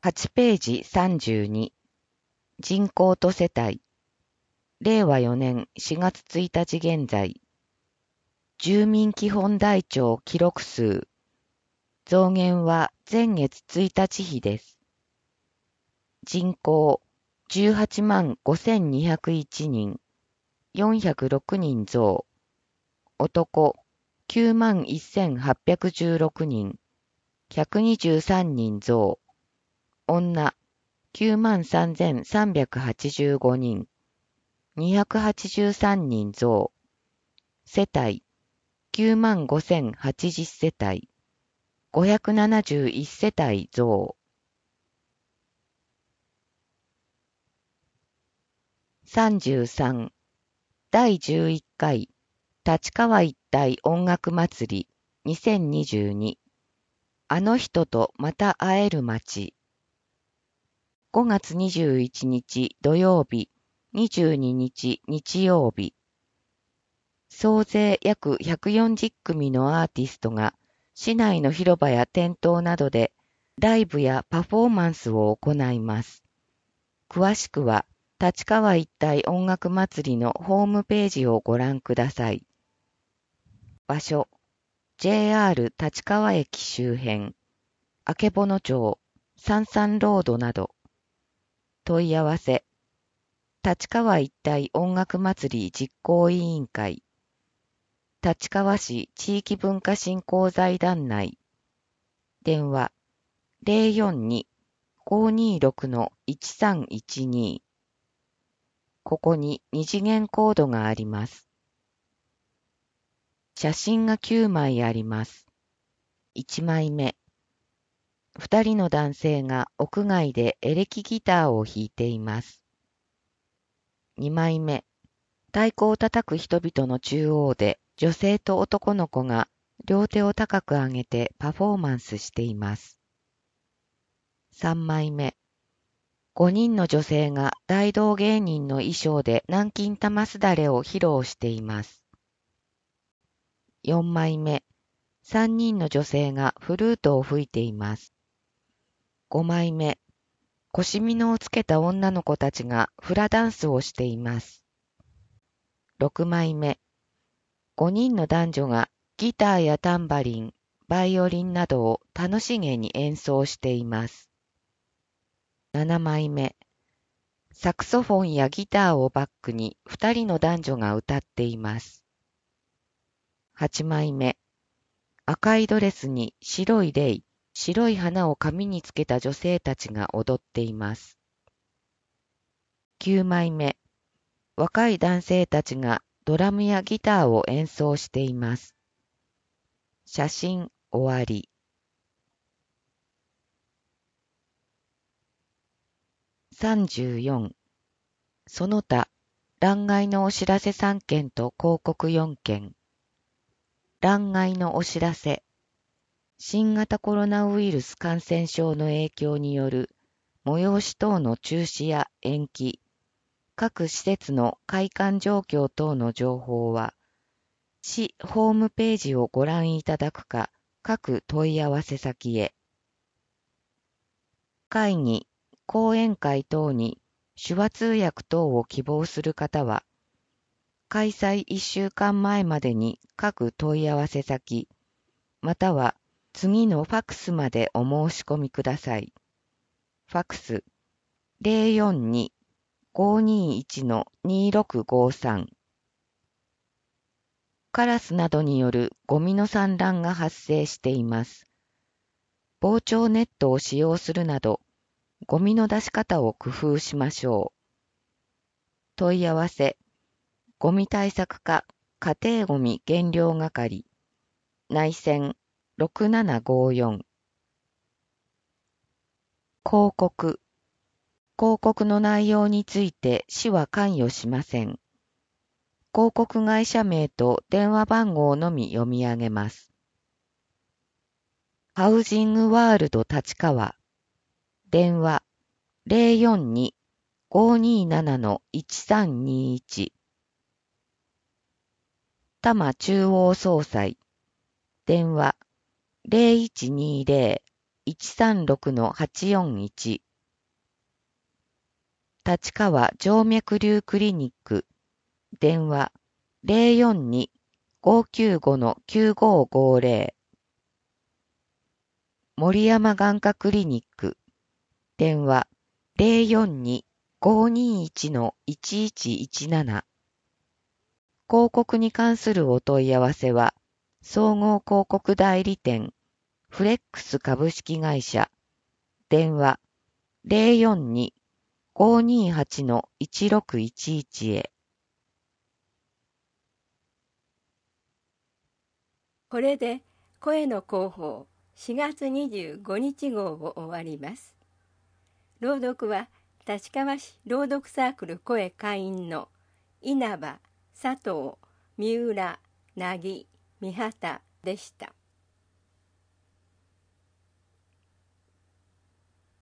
8ページ32、人口と世帯。令和4年4月1日現在。住民基本台帳記録数。増減は前月1日比です。人口18万5201人、406人増。男9万1816人、123人増。女9万3385人、283人増。世帯9万5080世帯、571世帯増。33、第11回立川一帯音楽祭り2022。あの人とまた会える街。5月21日土曜日、22日日曜日。総勢約140組のアーティストが市内の広場や店頭などでライブやパフォーマンスを行います。詳しくは立川一帯音楽祭りのホームページをご覧ください。場所 JR 立川駅周辺、曙町、三々ロードなど。問い合わせ立川一帯音楽祭り実行委員会、立川市地域文化振興財団内。電話042-526-1312。ここに二次元コードがあります。写真が9枚あります。1枚目。2人の男性が屋外でエレキギターを弾いています。2枚目。太鼓を叩く人々の中央で女性と男の子が両手を高く上げてパフォーマンスしています。3枚目。5人の女性が大道芸人の衣装で南京玉すだれを披露しています。4枚目。3人の女性がフルートを吹いています。5枚目。腰みのをつけた女の子たちがフラダンスをしています。6枚目。5人の男女がギターやタンバリン、バイオリンなどを楽しげに演奏しています。7枚目。サクソフォンやギターをバックに2人の男女が歌っています。8枚目。赤いドレスに白いレイ、白い花を髪につけた女性たちが踊っています。9枚目。若い男性たちがドラムやギターを演奏しています。写真終わり。34。その他、欄外のお知らせ3件と広告4件。欄外のお知らせ。新型コロナウイルス感染症の影響による催し等の中止や延期、各施設の開館状況等の情報は、市ホームページをご覧いただくか、各問い合わせ先へ。会議、講演会等に手話通訳等を希望する方は、開催1週間前までに各問い合わせ先、または次のファックスまでお申し込みください。ファックス042-521-2653。カラスなどによるゴミの散乱が発生しています。防鳥ネットを使用するなど、ゴミの出し方を工夫しましょう。問い合わせ、ゴミ対策課家庭ゴミ減量係、内線6754。広告。広告の内容について市は関与しません。広告会社名と電話番号のみ読み上げます。ハウジングワールド立川。電話042-527-1321。多摩中央総裁。電話0120 136-841立川静脈瘤クリニック電話042-595-9550森山眼科クリニック電話042-521-1117広告に関するお問い合わせは総合広告代理店フレックス株式会社電話042-528-1611へ。 これで声の広報4月25日号を終わります。朗読は立川市朗読サークル声会員の稲葉、佐藤、三浦、凪、三畑でした。